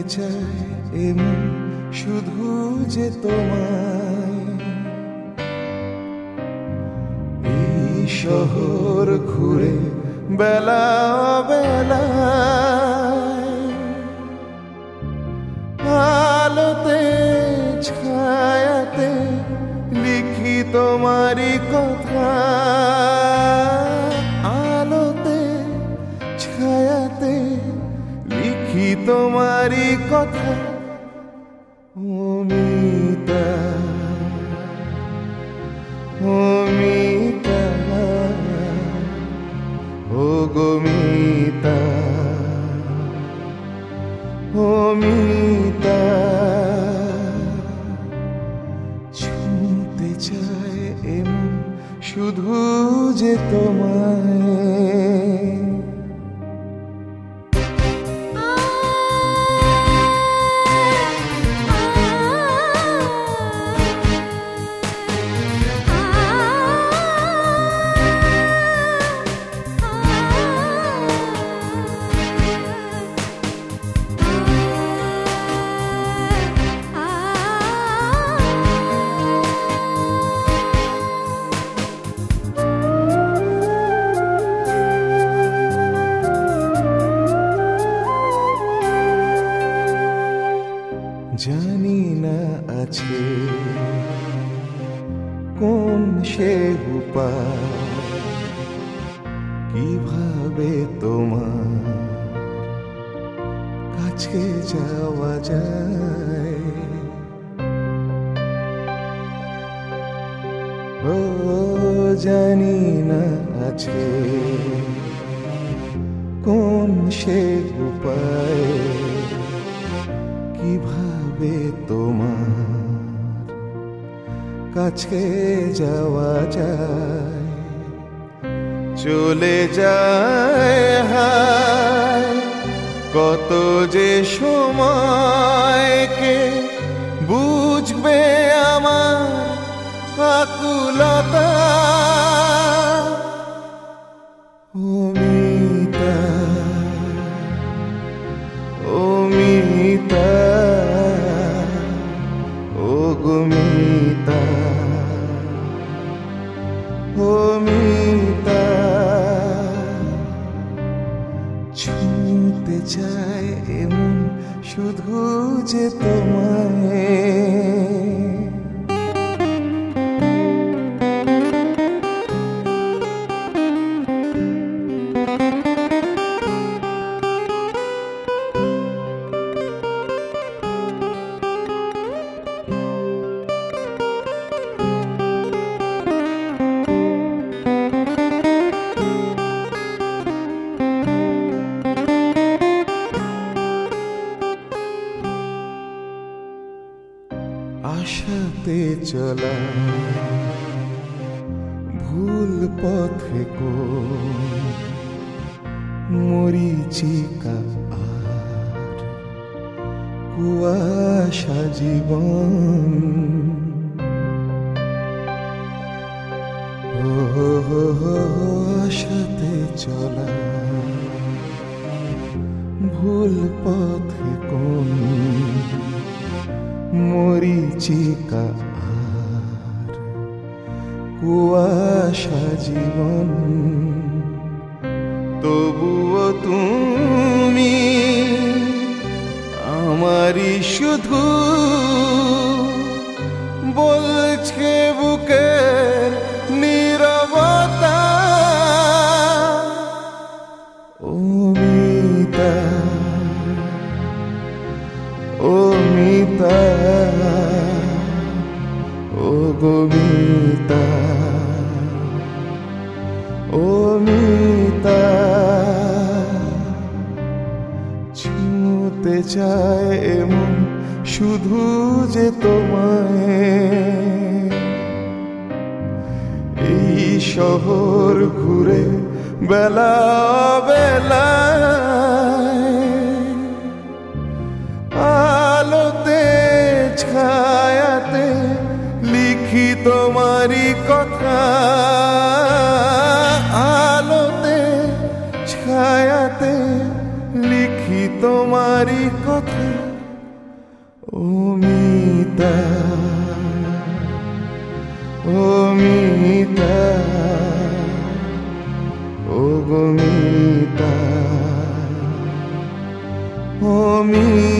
চাই এমন শুধু যে তোমায়, এই শহর ঘুরে বেলা বেলায়, আলোতে ছায়াতে লিখি তোমারই কথা, আলোতে ছায়াতে লিখি তোমারই কথা। অমিতা অমিতা ও গমিতা অমিতা, ছুঁতে চায় এমন শুধু যে তোমায়। জানি না আছে কোন সে উপায়, কিভাবে তোমার কাছে যাওয়া যায়। ও জানি না আছে কোন সে উপায়, কিভাবে তোমার কাছে যাওয়া যায়। চলে যায় হায় কত যে সময়কে বুঝবে আমার আকুলতা। অমিতা অমিতা ও গমিতা অমিতা, ছুঁতে চায় এমন শুধু যে তোমায়। আশাতে চলা ভুল পথে মরিচিকা আর কুয়াশা জীবন। আশাতে চলা ভুল পথে মরিচিকা আর কুয়াশা জীবন। তবুও তুমি আমারই শুধু, বলছে বুকের নীরবতা। অমিতা অমিতা ও গমিতা অমিতা, ছুঁতে চায় এমন শুধু যে তোমায়। এই শহর ঘুরে বেলা বেলায়, আলোতে ছায়াতে লিখি তোমারই কথা, আলোতে ছায়াতে লিখি তোমারই কথা। গো মিতা, ও মিতা।